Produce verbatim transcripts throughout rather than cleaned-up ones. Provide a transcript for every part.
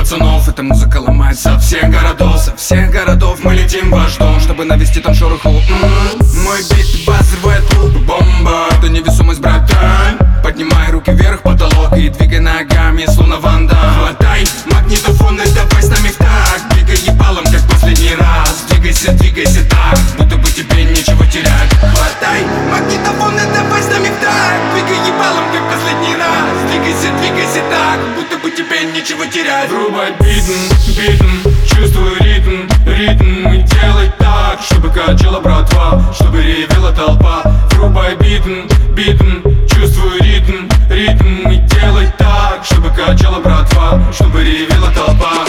пацанов. Эта музыка ломает со всех городов. Со всех городов мы летим в ваш дом, чтобы навести там шороху. М-м-м. Мой бит бас взрывает клуб, бомба. Это невесомость, братан. Поднимай руки вверх, потолок, и двигай ногами, словно Ван Дам. Хватай магнитофон и давай с нами в такт. Двигай ебалом, как последний раз. Двигайся, двигайся так, будто бы тебе нечего терять. Хватай магнитофон и давай с нами в такт. Двигай ебалом, как последний раз. Двигайся, двигайся так, будто бы тебе нечего терять. Врубай битм, битм, чувствуй ритм, ритм. И делай так, чтобы качала братва, чтобы ревела толпа. Врубай битм, битм, чувствуй ритм, ритм. И делай так, чтобы качала братва, чтобы ревела толпа.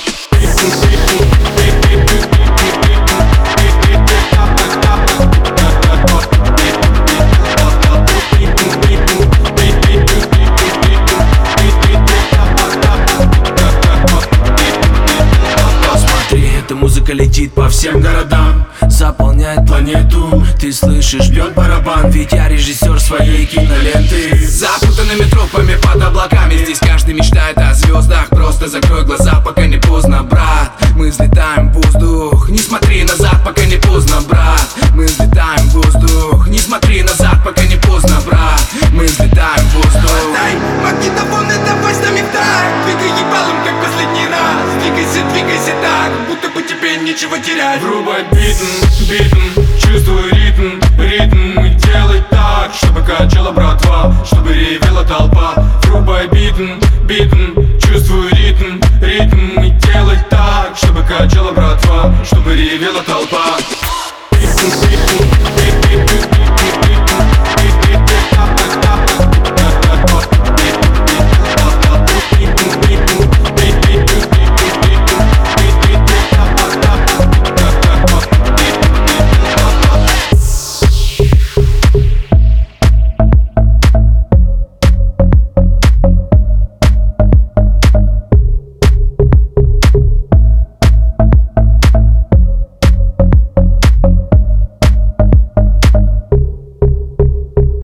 Музыка летит по всем городам, заполняет планету. Ты слышишь, бьет барабан, ведь я режиссер своей киноленты. Запутанными тропами под облаками, здесь каждый мечтает о звездах. Просто закрой глаза, пока не поздно, брат. Мы взлетаем в воздух, не смотри назад, пока не поздно, брат. Мы взлетаем в воздух, не смотри назад, пока не поздно, брат. Мы взлетаем в воздух. Хватай магнитофон и давай с нами в такт. Двигай ебалом, как последний раз. Двигайся, двигайся так, будто бы тебе нечего терять. Врубай битм, битм, чувствуй ритм, ритм. И делай так, чтобы качала братва, чтобы ревела толпа. Врубай битм, битм, чувствуй ритм, ритм. И делай так, чтобы качала братва, чтобы ревела толпа.